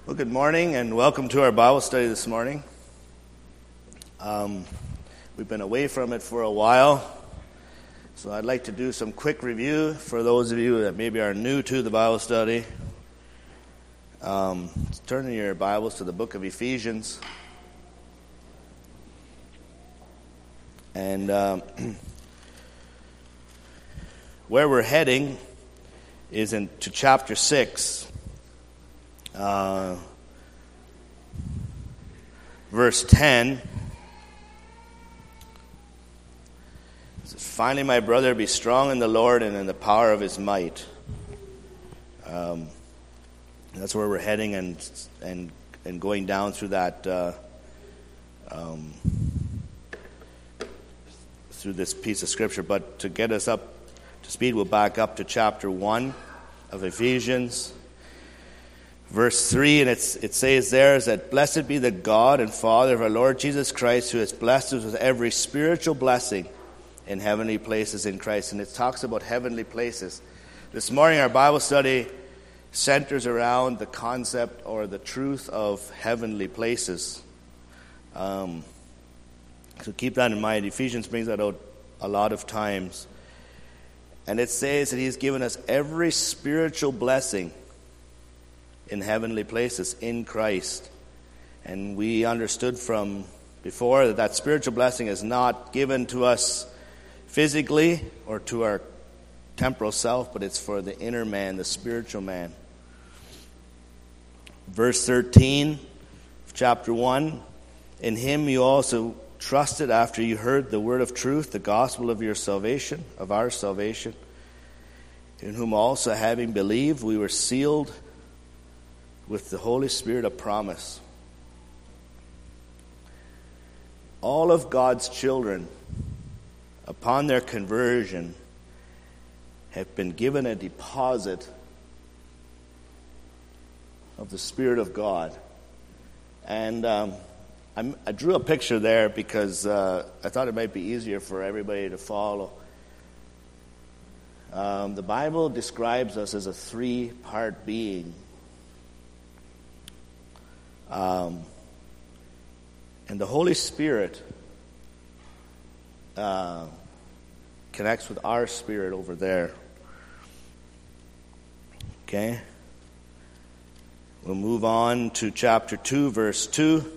Well, good morning and welcome to our Bible study this morning. We've been away from it for a while, so I'd like to do some quick review for those of you that maybe are new to the Bible study. Turn in your Bibles to the book of Ephesians. And where we're heading is into chapter 6. Verse 10, it says, "Finally, my brother, be strong in the Lord and in the power of his might." That's where we're heading, and going down through that through this piece of scripture. But to get us up to speed, we'll back up to chapter 1 of Ephesians. Verse 3, and it says there is that, "Blessed be the God and Father of our Lord Jesus Christ, who has blessed us with every spiritual blessing in heavenly places in Christ." And it talks about heavenly places. This morning our Bible study centers around the concept or the truth of heavenly places. So keep that in mind. Ephesians brings that out a lot of times. And it says that He's given us every spiritual blessing in heavenly places in Christ. And we understood from before that spiritual blessing is not given to us physically or to our temporal self, but it's for the inner man, the spiritual man. Verse 13 of chapter 1, "In him you also trusted after you heard the word of truth, the gospel of your salvation, of our salvation, in whom also having believed we were sealed with the Holy Spirit of promise." All of God's children, upon their conversion, have been given a deposit of the Spirit of God. And I drew a picture there because I thought it might be easier for everybody to follow. The Bible describes us as a three-part being. And the Holy Spirit connects with our spirit over there. Okay? We'll move on to chapter 2, verse 2.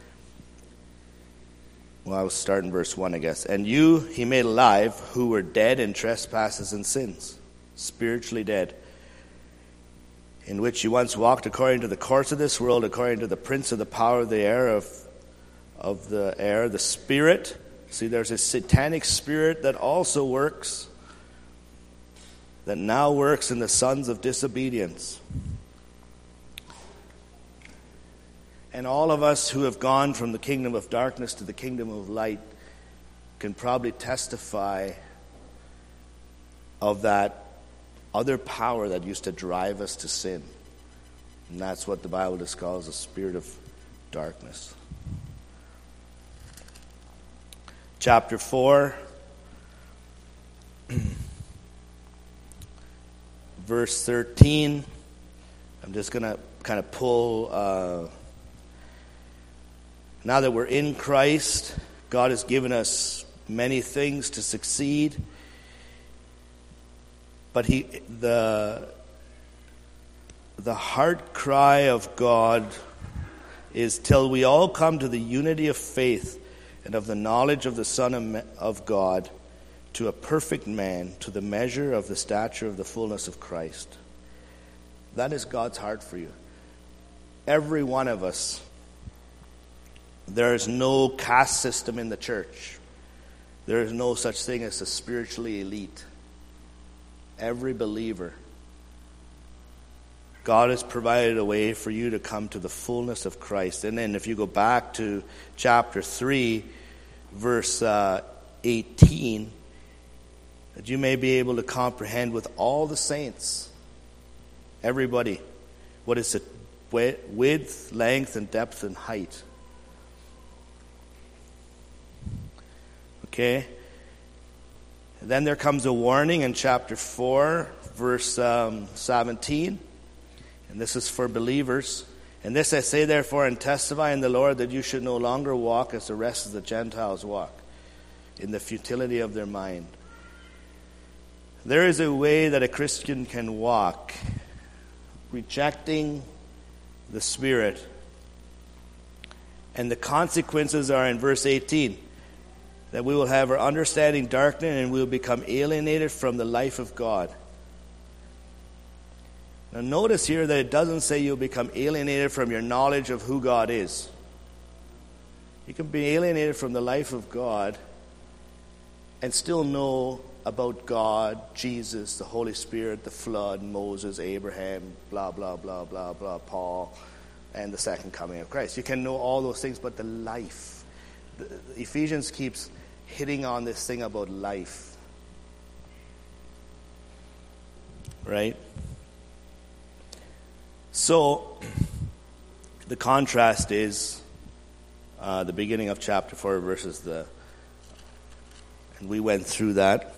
Well, I was starting verse 1, I guess. "And you he made alive, who were dead in trespasses and sins," spiritually dead, "in which you once walked according to the course of this world, according to the prince of the power of the air, of the air, the spirit." See, there's a satanic spirit that also works, that now works in the sons of disobedience. And all of us who have gone from the kingdom of darkness to the kingdom of light can probably testify of that other power that used to drive us to sin. And that's what the Bible just calls a spirit of darkness. Chapter 4, verse 13. I'm just going to kind of pull... now that we're in Christ, God has given us many things to succeed. But the heart cry of God is till we all come to the unity of faith and of the knowledge of the Son of God, to a perfect man, to the measure of the stature of the fullness of Christ. That is God's heart for you. Every one of us. There is no caste system in the church. There is no such thing as a spiritually elite. Every believer, God has provided a way for you to come to the fullness of Christ. And then if you go back to chapter 3, verse 18, that you may be able to comprehend with all the saints, everybody, what is the width, length, and depth, and height. Okay? And then there comes a warning in chapter 4, verse 17. And this is for believers. And this I say therefore and testify in the Lord, that you should no longer walk as the rest of the Gentiles walk, in the futility of their mind. There is a way that a Christian can walk, rejecting the Spirit. And the consequences are in verse 18, that we will have our understanding darkened and we will become alienated from the life of God. Now notice here that it doesn't say you'll become alienated from your knowledge of who God is. You can be alienated from the life of God and still know about God, Jesus, the Holy Spirit, the flood, Moses, Abraham, blah, blah, blah, blah, blah, Paul, and the second coming of Christ. You can know all those things, but the life. Ephesians keeps hitting on this thing about life. Right? So, the contrast is the beginning of chapter 4 versus and we went through that.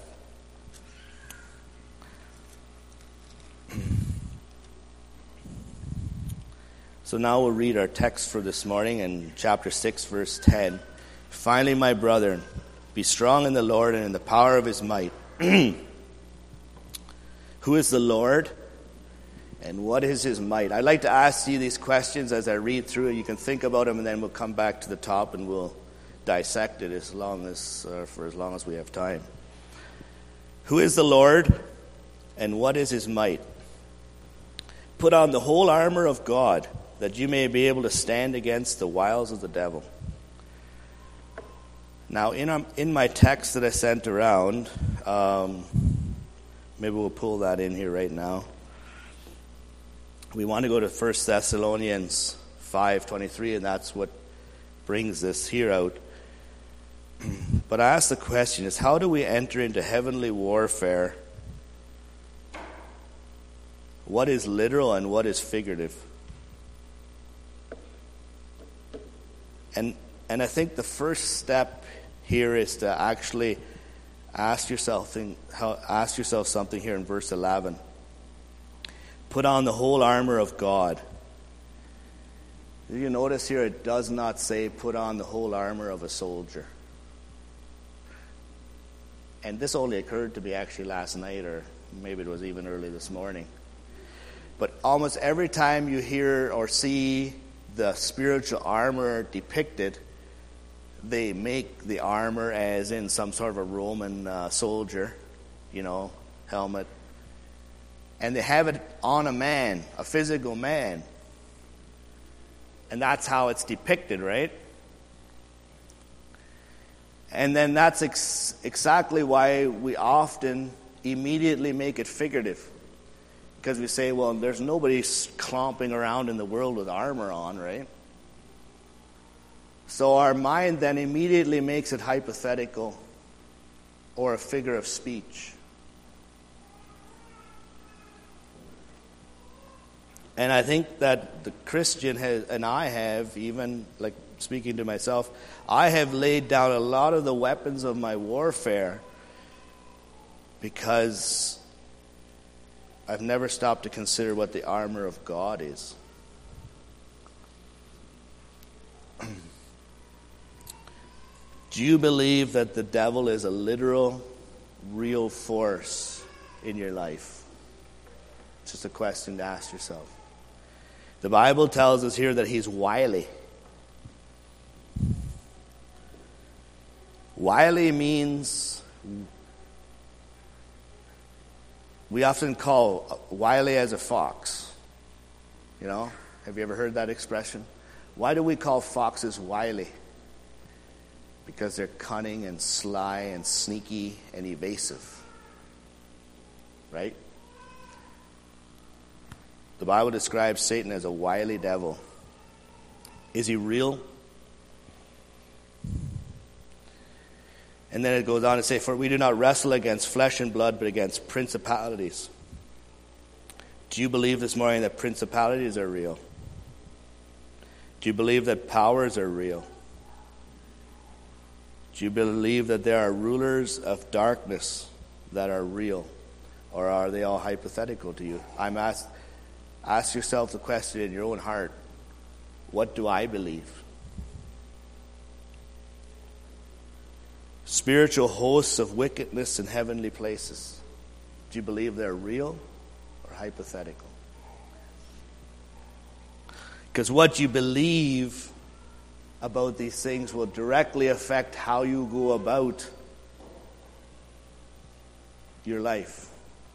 So now we'll read our text for this morning in chapter 6, verse 10. Finally, my brethren, be strong in the Lord and in the power of his might. Who is the Lord? And what is his might? I'd like to ask you these questions as I read through it. You can think about them, and then we'll come back to the top and we'll dissect it for as long as we have time. Who is the Lord, and what is his might? Put on the whole armor of God, that you may be able to stand against the wiles of the devil. Now, in my text that I sent around, maybe we'll pull that in here right now. We want to go to 1 Thessalonians 5:23, and that's what brings this here out. But I ask the question is, how do we enter into heavenly warfare? What is literal and what is figurative? And I think the first step here is to actually ask yourself something here in verse 11. Put on the whole armor of God. Did you notice here it does not say put on the whole armor of a soldier? And this only occurred to me actually last night, or maybe it was even early this morning. But almost every time you hear or see the spiritual armor depicted, they make the armor as in some sort of a Roman soldier, helmet. And they have it on a man, a physical man. And that's how it's depicted, right? And then that's exactly why we often immediately make it figurative. Because we say, well, there's nobody clomping around in the world with armor on, right? So our mind then immediately makes it hypothetical or a figure of speech. And I think that the Christian has, and I have, even like speaking to myself, I have laid down a lot of the weapons of my warfare because I've never stopped to consider what the armor of God is. Do you believe that the devil is a literal, real force in your life? It's just a question to ask yourself. The Bible tells us here that he's wily. Wily means, we often call wily as a fox. Have you ever heard that expression? Why do we call foxes wily? Because they're cunning and sly and sneaky and evasive. Right? The Bible describes Satan as a wily devil. Is he real? And then it goes on to say, for we do not wrestle against flesh and blood, but against principalities. Do you believe this morning that principalities are real? Do you believe that powers are real? Do you believe that there are rulers of darkness that are real? Or are they all hypothetical to you? Ask yourself the question in your own heart. What do I believe? Spiritual hosts of wickedness in heavenly places. Do you believe they're real or hypothetical? Because what you believe about these things will directly affect how you go about your life.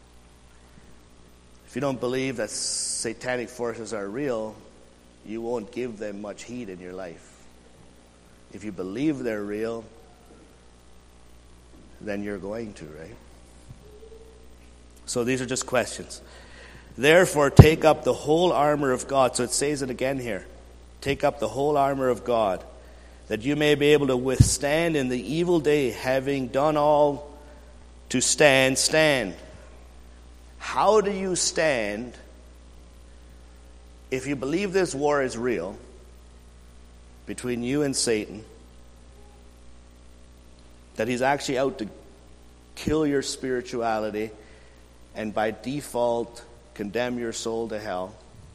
If you don't believe that satanic forces are real, you won't give them much heed in your life. If you believe they're real, then you're going to, right? So these are just questions. Therefore, take up the whole armor of God. So it says it again here. Take up the whole armor of God, that you may be able to withstand in the evil day, having done all to stand, stand. How do you stand if you believe this war is real between you and Satan, that he's actually out to kill your spirituality and by default condemn your soul to hell?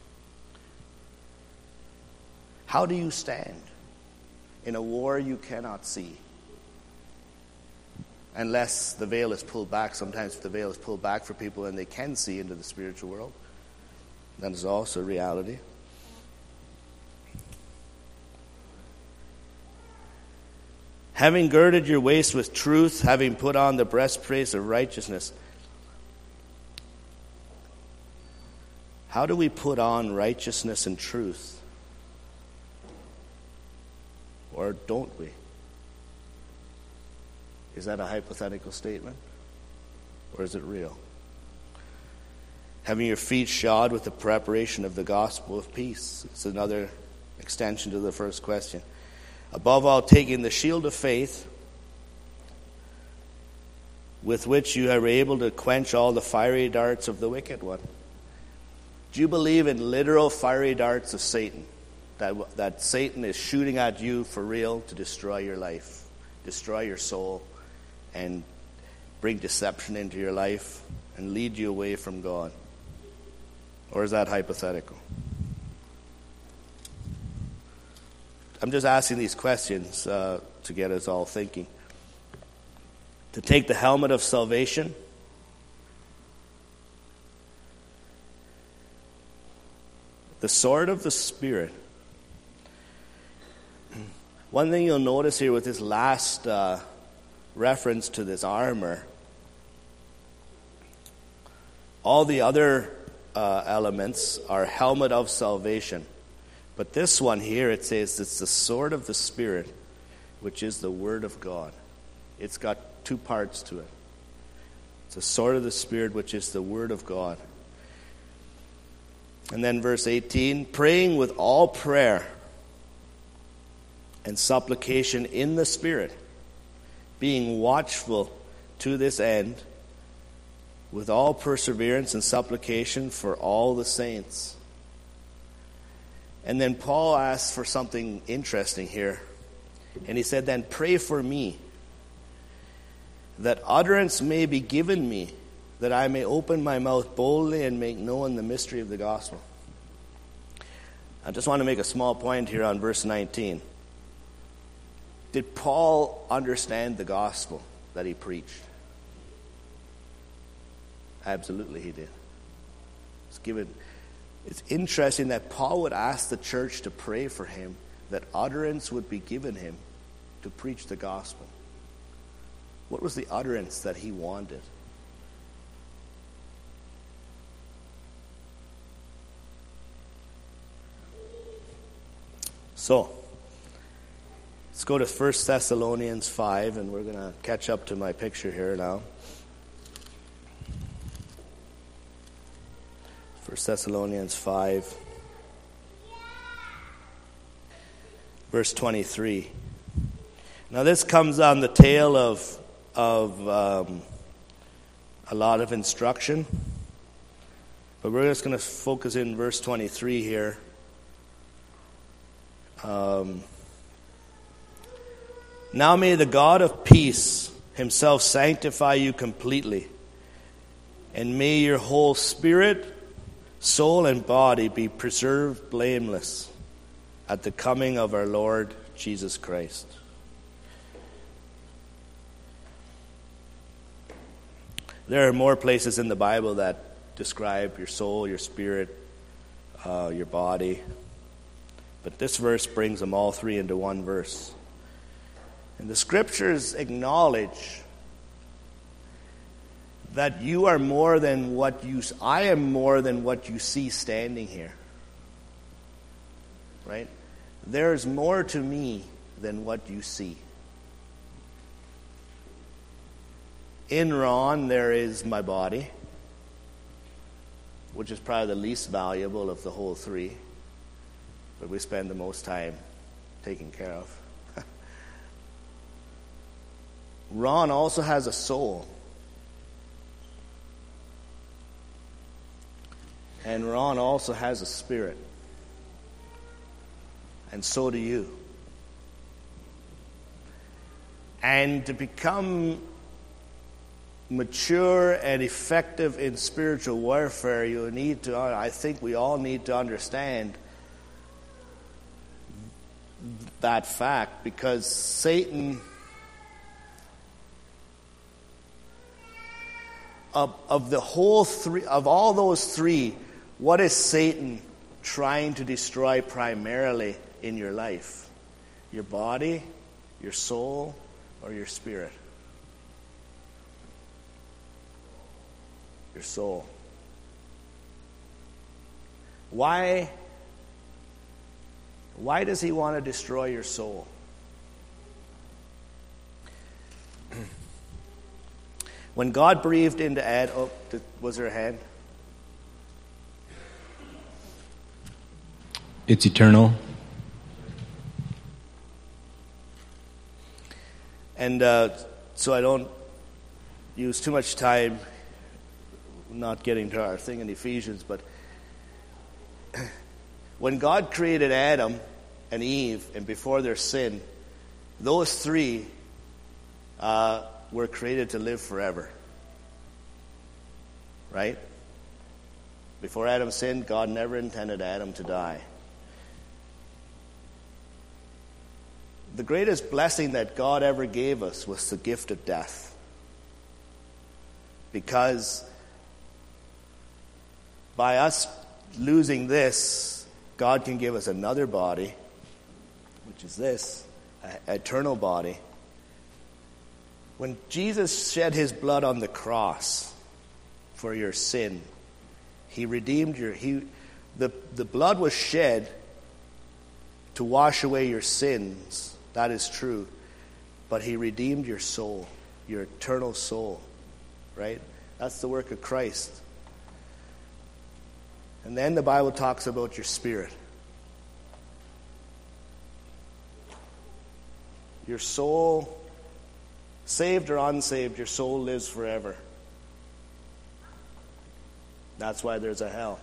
How do you stand in a war you cannot see? Unless the veil is pulled back. Sometimes the veil is pulled back for people and they can see into the spiritual world. That is also reality. Having girded your waist with truth, having put on the breastplate of righteousness. How do we put on righteousness and truth? Or don't we? Is that a hypothetical statement? Or is it real? Having your feet shod with the preparation of the gospel of peace. It's another extension to the first question. Above all, taking the shield of faith, with which you are able to quench all the fiery darts of the wicked one. Do you believe in literal fiery darts of Satan? That Satan is shooting at you for real to destroy your life, destroy your soul, and bring deception into your life and lead you away from God? Or is that hypothetical? I'm just asking these questions to get us all thinking. To take the helmet of salvation. The sword of the Spirit. One thing you'll notice here with this last reference to this armor, all the other elements are helmet of salvation. But this one here, it says it's the sword of the Spirit, which is the Word of God. It's got two parts to it. It's the sword of the Spirit, which is the Word of God. And then verse 18, praying with all prayer and supplication in the Spirit, being watchful to this end, with all perseverance and supplication for all the saints. And then Paul asks for something interesting here. And he said, then pray for me, that utterance may be given me, that I may open my mouth boldly and make known the mystery of the gospel. I just want to make a small point here on verse 19. Did Paul understand the gospel that he preached? Absolutely he did. It's interesting that Paul would ask the church to pray for him, that utterance would be given him to preach the gospel. What was the utterance that he wanted? So, let's go to 1 Thessalonians 5, and we're going to catch up to my picture here now. 1 Thessalonians 5, verse 23. Now this comes on the tail of a lot of instruction, but we're just going to focus in verse 23 here. Now may the God of peace himself sanctify you completely, and may your whole spirit, soul, and body be preserved blameless at the coming of our Lord Jesus Christ. There are more places in the Bible that describe your soul, your spirit, your body. But this verse brings them all three into one verse. And the scriptures acknowledge that you are more than I am more than what you see standing here. Right? There's more to me than what you see. In Ron, there is my body, which is probably the least valuable of the whole three, but we spend the most time taking care of. Ron also has a soul. And Ron also has a spirit. And so do you. And to become mature and effective in spiritual warfare, I think we all need to understand that fact, because Satan, of all those three, what is Satan trying to destroy primarily in your life? Your body, your soul, or your spirit? Your soul. Why does he want to destroy your soul? When God breathed into Adam, was there a hand? It's eternal. And so I don't use too much time not getting to our thing in Ephesians, but when God created Adam and Eve, and before their sin, those three were created to live forever. Right? Before Adam sinned, God never intended Adam to die. The greatest blessing that God ever gave us was the gift of death. Because by us losing this, God can give us another body, which is this, an eternal body. When Jesus shed his blood on the cross for your sin, he redeemed the blood was shed to wash away your sins. That is true. But he redeemed your soul, your eternal soul. Right? That's the work of Christ. And then the Bible talks about your spirit. Your soul, saved or unsaved, your soul lives forever. That's why there's a hell.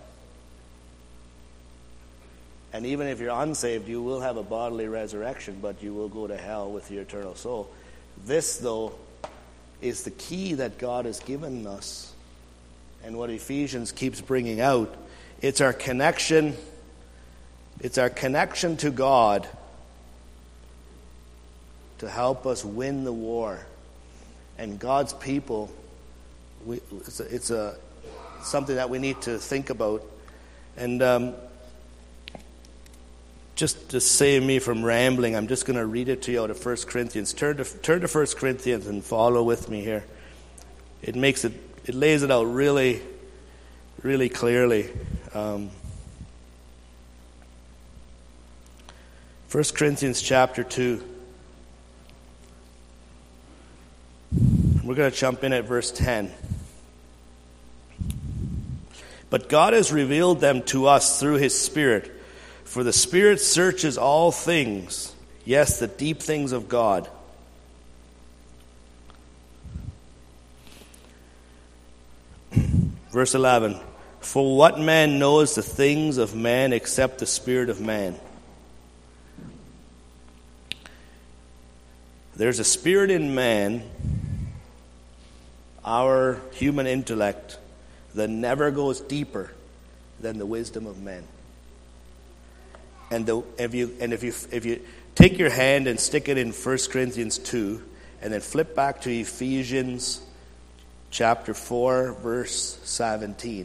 And even if you're unsaved, you will have a bodily resurrection, but you will go to hell with your eternal soul. This, though, is the key that God has given us. And what Ephesians keeps bringing out, it's our connection. It's our connection to God to help us win the war. And God's people, it's something that we need to think about. And just to save me from rambling, I'm just going to read it to you out of 1 Corinthians. Turn to 1 Corinthians and follow with me here. It lays it out really, really clearly. 1 Corinthians chapter 2. We're going to jump in at verse 10. But God has revealed them to us through his Spirit. For the Spirit searches all things, yes, the deep things of God. Verse 11. For what man knows the things of man except the spirit of man? There's a spirit in man, our human intellect, that never goes deeper than the wisdom of men. And if you take your hand and stick it in 1 Corinthians 2, and then flip back to Ephesians chapter 4, verse 17.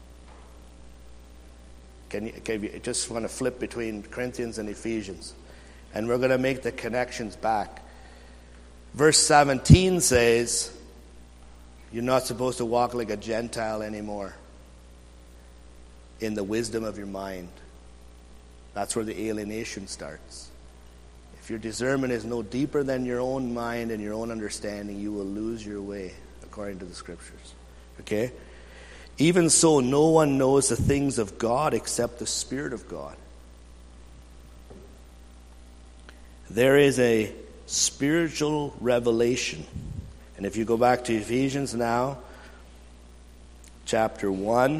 Can you just want to flip between Corinthians and Ephesians? And we're going to make the connections back. Verse 17 says, you're not supposed to walk like a Gentile anymore in the wisdom of your mind. That's where the alienation starts. If your discernment is no deeper than your own mind and your own understanding, you will lose your way, according to the Scriptures. Okay? Even so, no one knows the things of God except the Spirit of God. There is a spiritual revelation. And if you go back to Ephesians now, chapter 1,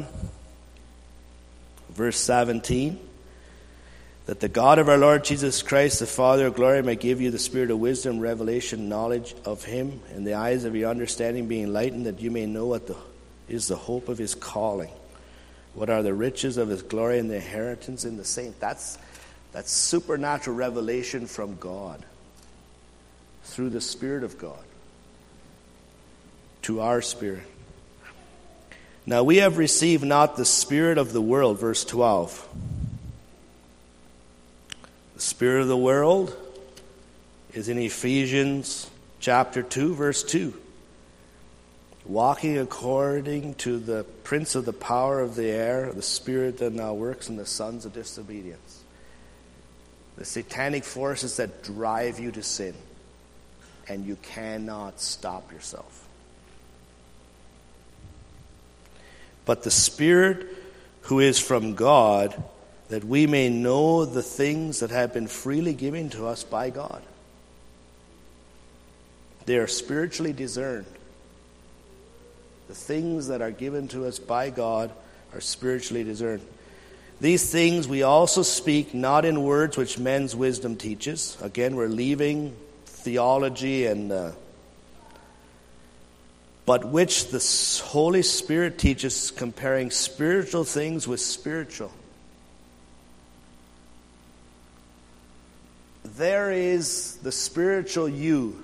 verse 17, that the God of our Lord Jesus Christ, the Father of glory, may give you the spirit of wisdom, revelation, knowledge of him, and the eyes of your understanding being enlightened, that you may know what is the hope of his calling, what are the riches of his glory and the inheritance in the saints. That's supernatural revelation from God through the Spirit of God to our spirit. Now we have received not the spirit of the world, verse 12. The spirit of the world is in Ephesians chapter 2, verse 2. Walking according to the prince of the power of the air, the spirit that now works in the sons of disobedience. The satanic forces that drive you to sin, and you cannot stop yourself. But the Spirit who is from God, that we may know the things that have been freely given to us by God. They are spiritually discerned. The things that are given to us by God are spiritually discerned. These things we also speak not in words which men's wisdom teaches. Again, we're leaving theology but which the Holy Spirit teaches, comparing spiritual things with spiritual. There is the spiritual you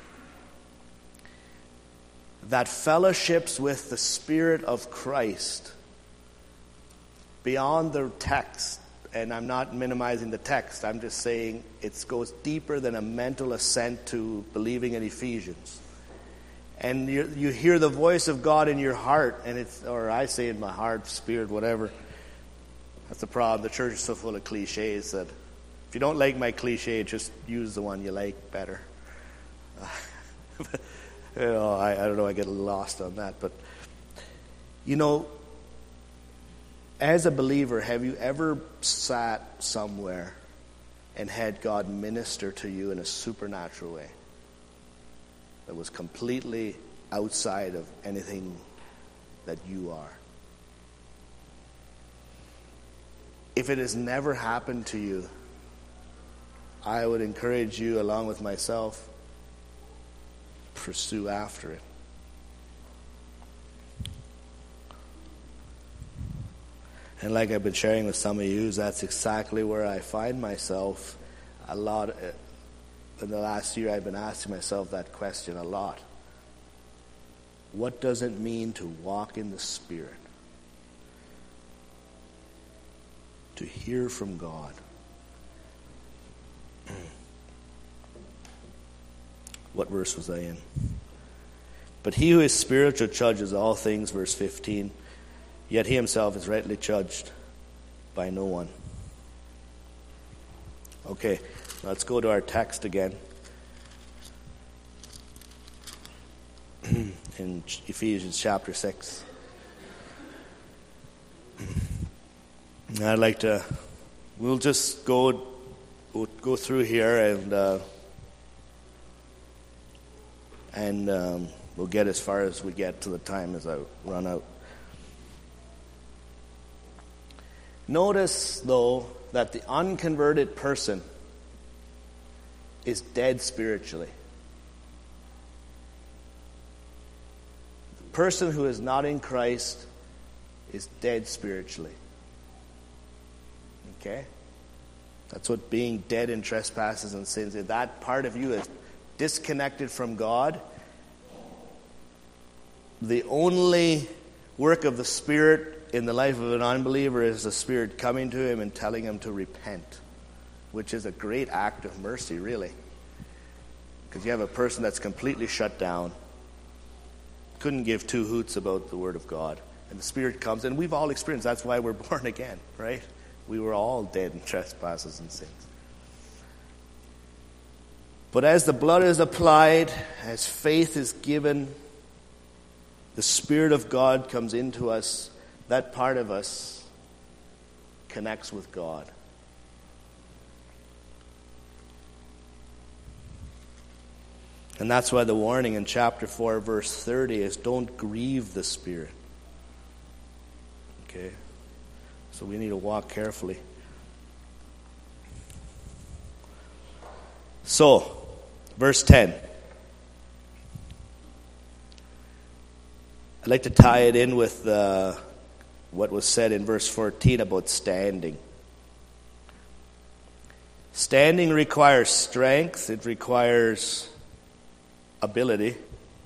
that fellowships with the Spirit of Christ beyond the text. And I'm not minimizing the text. I'm just saying it goes deeper than a mental assent to believing in Ephesians. And you hear the voice of God in your heart, or I say in my heart, spirit, whatever. That's the problem. The church is so full of cliches that if you don't like my cliche, just use the one you like better. I don't know, I get lost on that. But, as a believer, have you ever sat somewhere and had God minister to you in a supernatural way that was completely outside of anything that you are? If it has never happened to you, I would encourage you, along with myself, pursue after it. And like I've been sharing with some of you, that's exactly where I find myself a lot. In the last year, I've been asking myself that question a lot. What does it mean to walk in the Spirit? To hear from God. What verse was I in? But he who is spiritual judges all things, verse 15. Yet he himself is rightly judged by no one. Okay, let's go to our text again. In Ephesians chapter 6. We'll just go through here and we'll get as far as we get to the time as I run out. Notice, though, that the unconverted person is dead spiritually. The person who is not in Christ is dead spiritually. Okay? That's what being dead in trespasses and sins is. That part of you is disconnected from God. The only work of the Spirit in the life of an unbeliever is the Spirit coming to him and telling him to repent, which is a great act of mercy, really. Because you have a person that's completely shut down, couldn't give two hoots about the Word of God. And the Spirit comes, and we've all experienced, that's why we're born again, right? We were all dead in trespasses and sins. But as the blood is applied, as faith is given, the Spirit of God comes into us. That part of us connects with God. And that's why the warning in chapter 4, verse 30 is don't grieve the Spirit. Okay? So we need to walk carefully. So, verse 10. I'd like to tie it in with what was said in verse 14 about standing. Standing requires strength. It requires ability.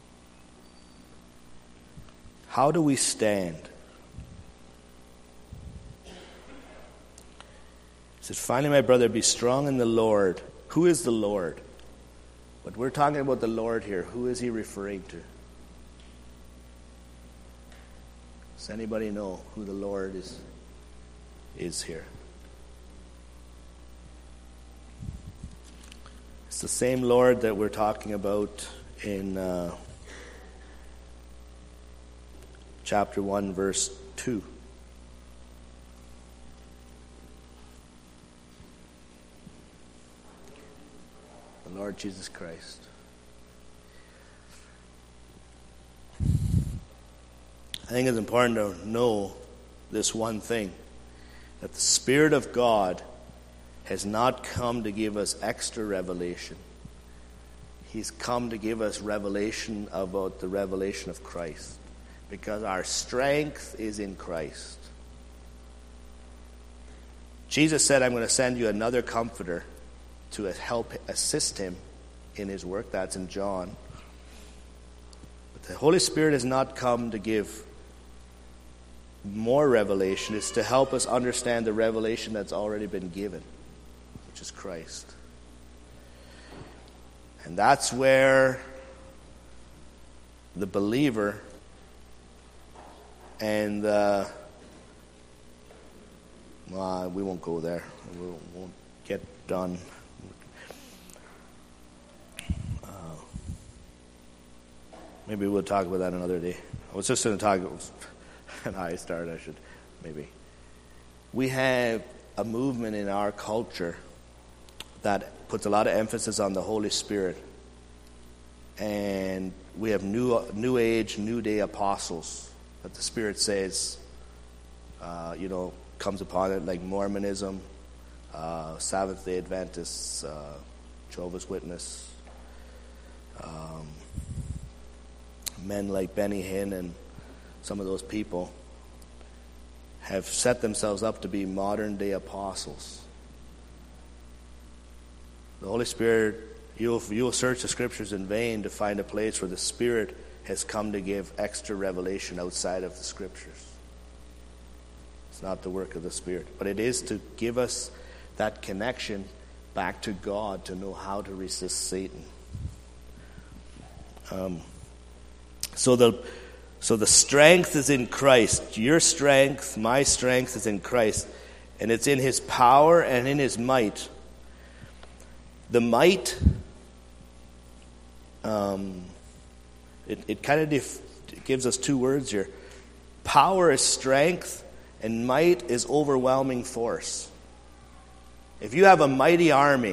How do we stand? He said, finally, my brother, be strong in the Lord. Who is the Lord? But we're talking about the Lord here. Who is he referring to? Does anybody know who the Lord is here? It's the same Lord that we're talking about in chapter 1, verse 2. The Lord Jesus Christ. I think it's important to know this one thing, that the Spirit of God has not come to give us extra revelation. He's come to give us revelation about the revelation of Christ, because our strength is in Christ. Jesus said, I'm going to send you another comforter to help assist him in his work. That's in John. But the Holy Spirit has not come to give more revelation. It's to help us understand the revelation that's already been given, which is Christ. And that's where the believer and we won't go there. We won't get done. Maybe we'll talk about that another day. I was just going to talk, and I should maybe. We have a movement in our culture that puts a lot of emphasis on the Holy Spirit. And we have new age, new day apostles that the Spirit says, comes upon it, like Mormonism, Seventh-day Adventists, Jehovah's Witness, men like Benny Hinn and some of those people have set themselves up to be modern-day apostles. The Holy Spirit, you'll search the Scriptures in vain to find a place where the Spirit has come to give extra revelation outside of the Scriptures. It's not the work of the Spirit, but it is to give us that connection back to God to know how to resist Satan. So the strength is in Christ. Your strength, my strength is in Christ. And it's in His power and in His might. The might, it kind of gives us two words here. Power is strength, and might is overwhelming force. If you have a mighty army,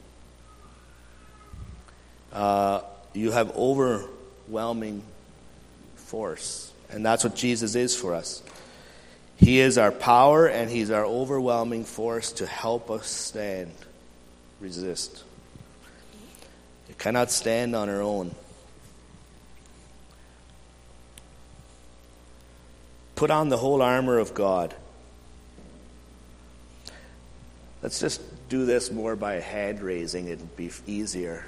you have overwhelming force. And that's what Jesus is for us. He is our power, and He's our overwhelming force to help us stand, resist. You cannot stand on our own. Put on the whole armor of God. Let's just do this more by hand raising. It'll be easier.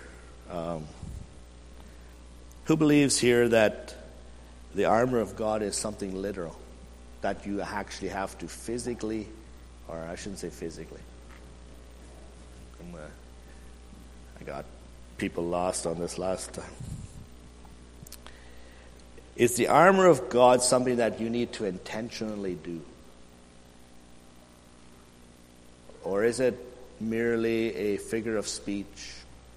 Who believes here that the armor of God is something literal? That you actually have to physically, or I shouldn't say physically. I got people lost on this last time. Is the armor of God something that you need to intentionally do? Or is it merely a figure of speech?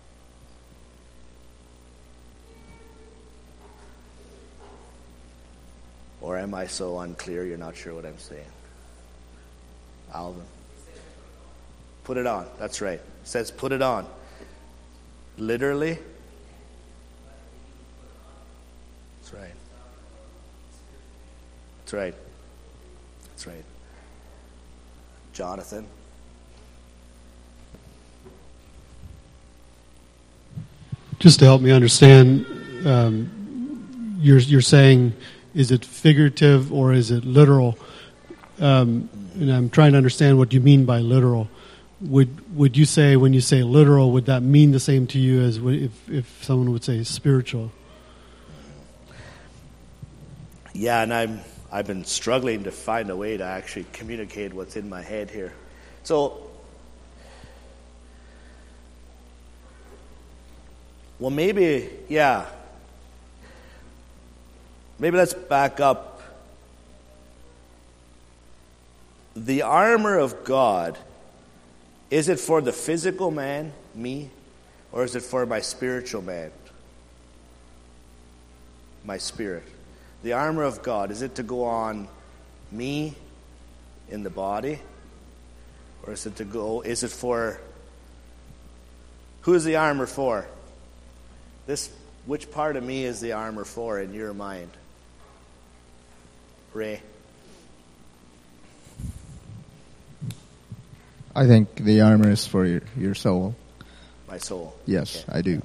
Or am I so unclear you're not sure what I'm saying? Alvin? Put it on. That's right. It says put it on. Literally? That's right. That's right. That's right. Jonathan? Just to help me understand, you're saying, is it figurative or is it literal? And I'm trying to understand what you mean by literal. Would you say, when you say literal, would that mean the same to you as if someone would say spiritual? Yeah, and I've been struggling to find a way to actually communicate what's in my head here. So, well, maybe let's back up. The armor of God, is it for the physical man, me, or is it for my spiritual man, my spirit? The armor of God, is it to go on me in the body? Or is it for, who is the armor for? Which part of me is the armor for in your mind? Ray? I think the armor is for your soul. My soul? Yes, okay. I do.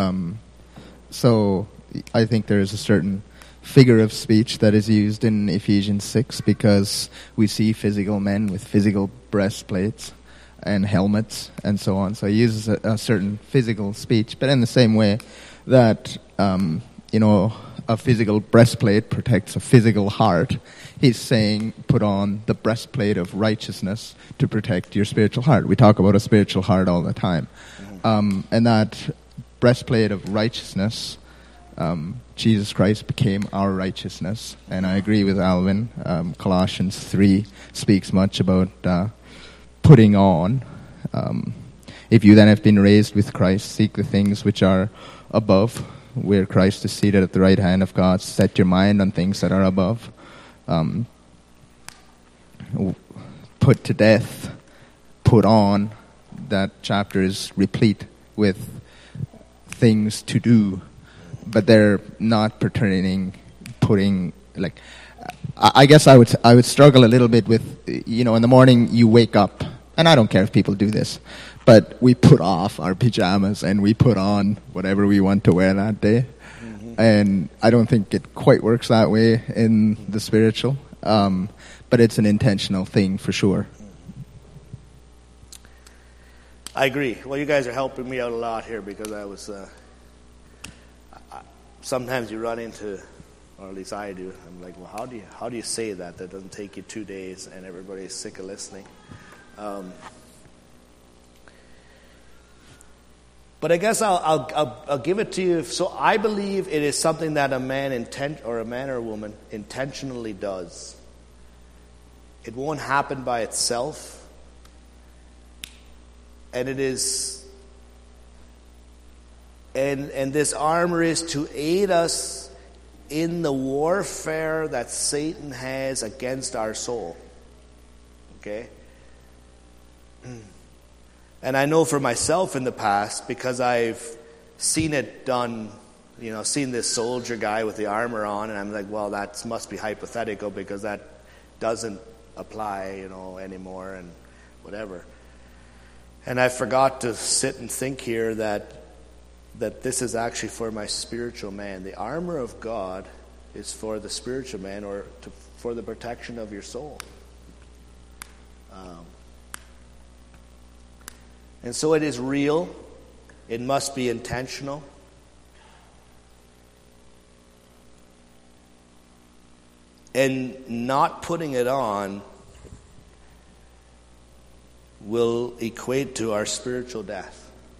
So I think there is a certain figure of speech that is used in Ephesians 6 because we see physical men with physical breastplates and helmets and so on. So he uses a certain physical speech, but in the same way that, a physical breastplate protects a physical heart, he's saying put on the breastplate of righteousness to protect your spiritual heart. We talk about a spiritual heart all the time. And that breastplate of righteousness, Jesus Christ became our righteousness. And I agree with Alvin. Colossians 3 speaks much about putting on. If you then have been raised with Christ, seek the things which are above, where Christ is seated at the right hand of God. Set your mind on things that are above. Put to death, put on. That chapter is replete with things to do, but they're not putting, like, I guess I would struggle a little bit with, in the morning you wake up, and I don't care if people do this, but we put off our pajamas and we put on whatever we want to wear that day. Mm-hmm. And I don't think it quite works that way in the spiritual, but it's an intentional thing for sure. I agree. Well, you guys are helping me out a lot here because I was... sometimes you run into, or at least I do, I'm like, well, how do you say that? That doesn't take you 2 days and everybody's sick of listening. But I guess I'll give it to you. So I believe it is something that a man or a woman intentionally does. It won't happen by itself. And it is, and this armor is to aid us in the warfare that Satan has against our soul. Okay? And I know for myself in the past, because I've seen it done, seen this soldier guy with the armor on, and I'm like, well, that must be hypothetical because that doesn't apply, anymore and whatever. And I forgot to sit and think here that this is actually for my spiritual man. The armor of God is for the spiritual man, or for the protection of your soul. And so it is real. It must be intentional. And not putting it on will equate to our spiritual death.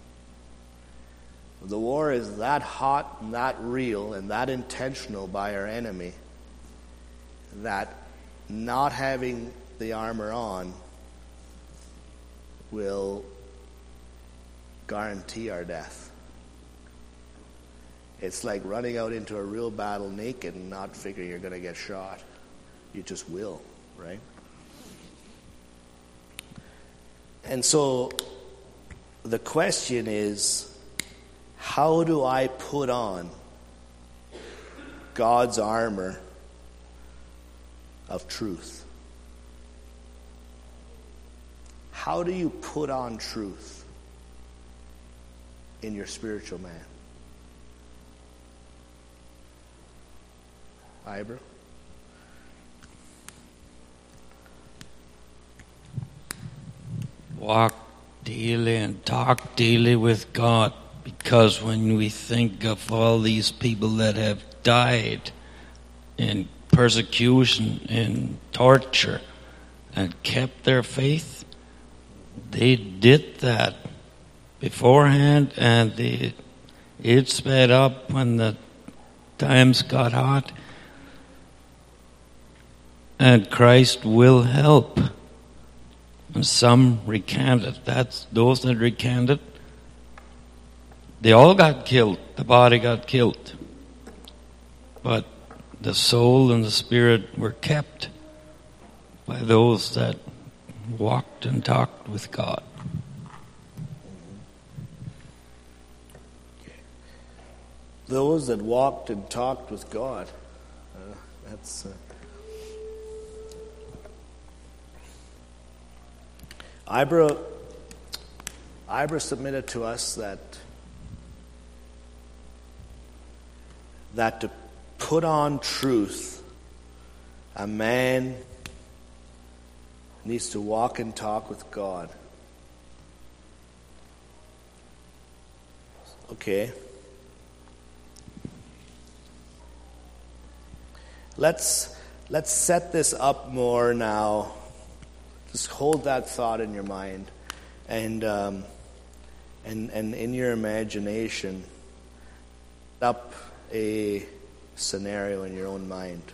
The war is that hot and that real and that intentional by our enemy that not having the armor on will guarantee our death. It's like running out into a real battle naked and not figuring you're going to get shot. You just will, right? And so the question is, how do I put on God's armor of truth? How do you put on truth in your spiritual man? Ibra? Walk daily and talk daily with God, because when we think of all these people that have died in persecution, in torture, and kept their faith, they did that beforehand, and it sped up when the times got hot. And Christ will help. And some recanted. That's those that recanted. They all got killed. The body got killed. But the soul and the spirit were kept by those that walked and talked with God. Those that walked and talked with God. That's... Ibra submitted to us that to put on truth, a man needs to walk and talk with God. Okay. Let's set this up more now. Just hold that thought in your mind, and in your imagination, up a scenario in your own mind.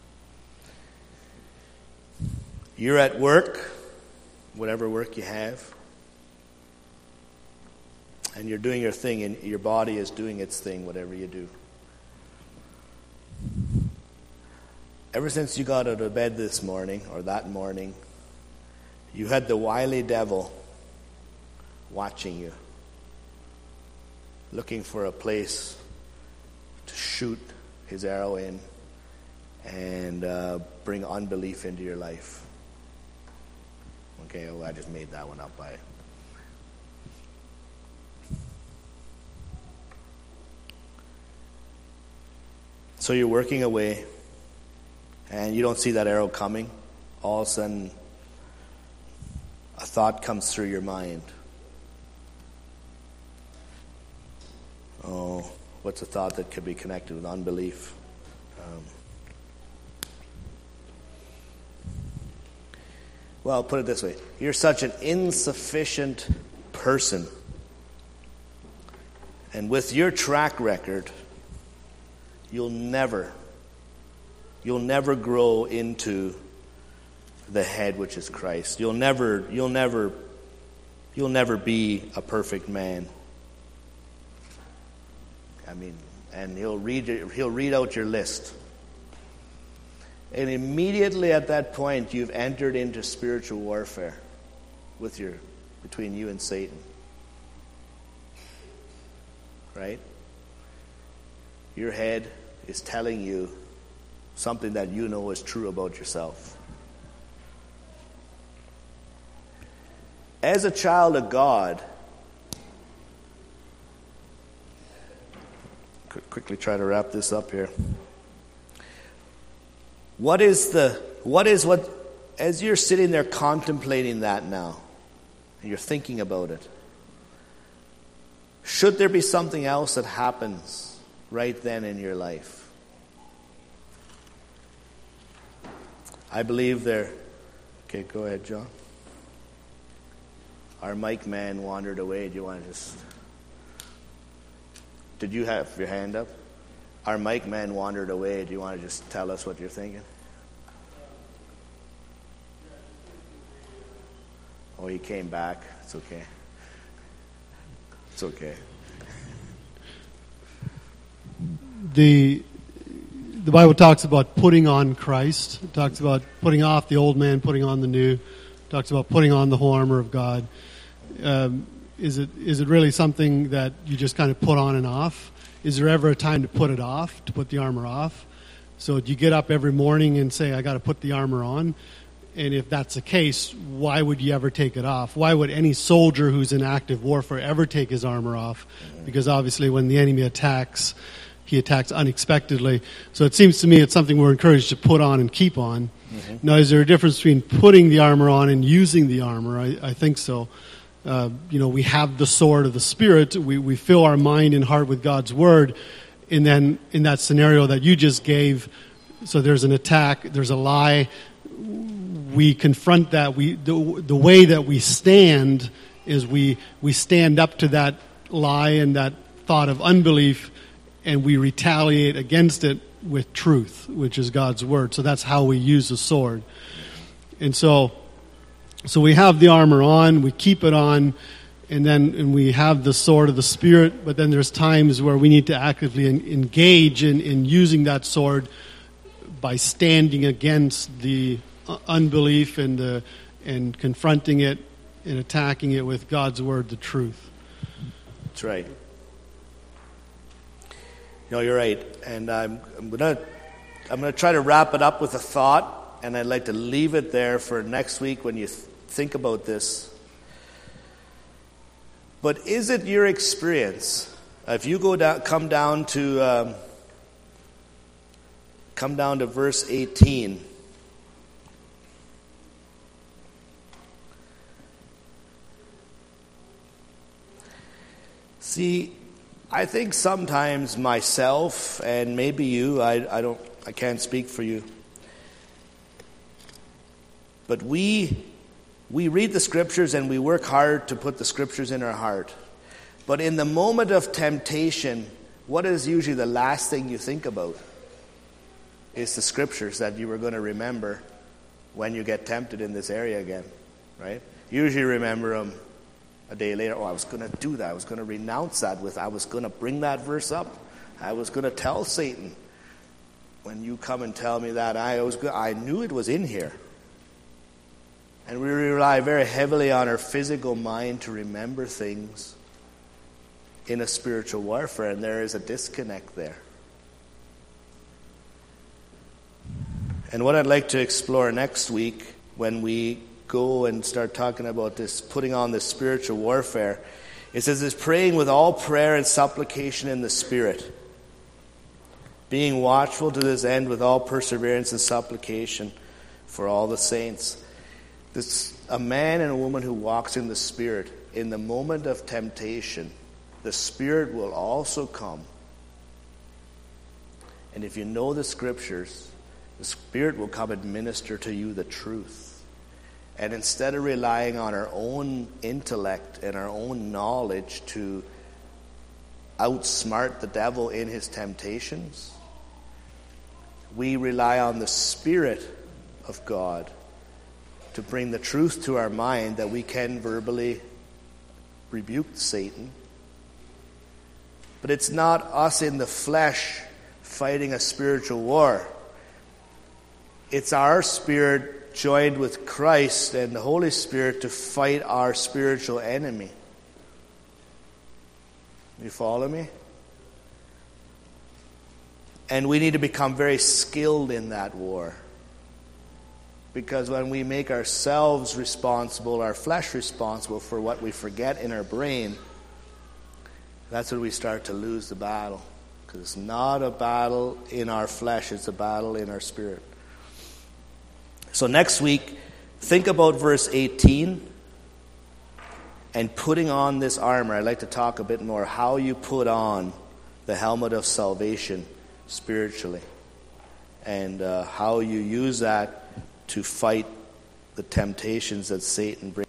You're at work, whatever work you have, and you're doing your thing, and your body is doing its thing, whatever you do. Ever since you got out of bed this morning, or that morning, you had the wily devil watching you, looking for a place to shoot his arrow in and bring unbelief into your life. Okay, oh, I just made that one up. So you're working away, and you don't see that arrow coming. All of a sudden, a thought comes through your mind. Oh, what's a thought that could be connected with unbelief? Well, put it this way. You're such an insufficient person. And with your track record, you'll never grow into the head, which is Christ. You'll never be a perfect man. I mean, and he'll read out your list. And immediately at that point, you've entered into spiritual warfare between you and Satan. Right? Your head is telling you something that you know is true about yourself. As a child of God, quickly try to wrap this up here. As you're sitting there contemplating that now, and you're thinking about it, should there be something else that happens right then in your life. I believe there... Okay, go ahead, John. Our mic man wandered away. Do you want to just... Did you have your hand up? Our mic man wandered away. Do you want to just tell us what you're thinking? Oh, he came back. It's okay. It's okay. The Bible talks about putting on Christ. It talks about putting off the old man, putting on the new. It talks about putting on the whole armor of God. Is it really something that you just kind of put on and off? Is there ever a time to put it off, to put the armor off? So do you get up every morning and say, I got to put the armor on? And if that's the case, why would you ever take it off? Why would any soldier who's in active warfare ever take his armor off? Because obviously when the enemy attacks, he attacks unexpectedly. So it seems to me it's something we're encouraged to put on and keep on. Mm-hmm. Now, is there a difference between putting the armor on and using the armor? I think so. We have the sword of the Spirit. We fill our mind and heart with God's Word. And then in that scenario that you just gave, so there's an attack, there's a lie, we confront that. The way that we stand is we stand up to that lie and that thought of unbelief, and we retaliate against it with truth, which is God's Word. So that's how we use the sword. And so we have the armor on, we keep it on, and we have the sword of the Spirit, but then there's times where we need to actively engage in using that sword by standing against the unbelief and confronting it and attacking it with God's Word, the truth. That's right. No, you're right. And I'm gonna try to wrap it up with a thought, and I'd like to leave it there for next week when you think about this. But is it your experience? If you come down to verse 18. See, I think sometimes myself and maybe you, I can't speak for you, but we read the Scriptures and we work hard to put the Scriptures in our heart. But in the moment of temptation, what is usually the last thing you think about? It's the Scriptures that you were going to remember when you get tempted in this area again, right? You usually remember them a day later. Oh, I was going to do that. I was going to renounce that. I was going to bring that verse up. I was going to tell Satan, when you come and tell me that, I knew it was in here. And we rely very heavily on our physical mind to remember things in a spiritual warfare, and there is a disconnect there. And what I'd like to explore next week when we go and start talking about this, putting on this spiritual warfare, it says it's praying with all prayer and supplication in the Spirit, being watchful to this end with all perseverance and supplication for all the saints. This, a man and a woman who walks in the Spirit, in the moment of temptation, the Spirit will also come. And if you know the Scriptures, the Spirit will come and minister to you the truth. And instead of relying on our own intellect and our own knowledge to outsmart the devil in his temptations, we rely on the Spirit of God to bring the truth to our mind that we can verbally rebuke Satan. But it's not us in the flesh fighting a spiritual war. It's our spirit joined with Christ and the Holy Spirit to fight our spiritual enemy. You follow me? And we need to become very skilled in that war. Because when we make ourselves responsible, our flesh responsible for what we forget in our brain, that's when we start to lose the battle. Because it's not a battle in our flesh, it's a battle in our spirit. So next week, think about verse 18. And putting on this armor, I'd like to talk a bit more how you put on the helmet of salvation spiritually, and how you use that to fight the temptations that Satan brings.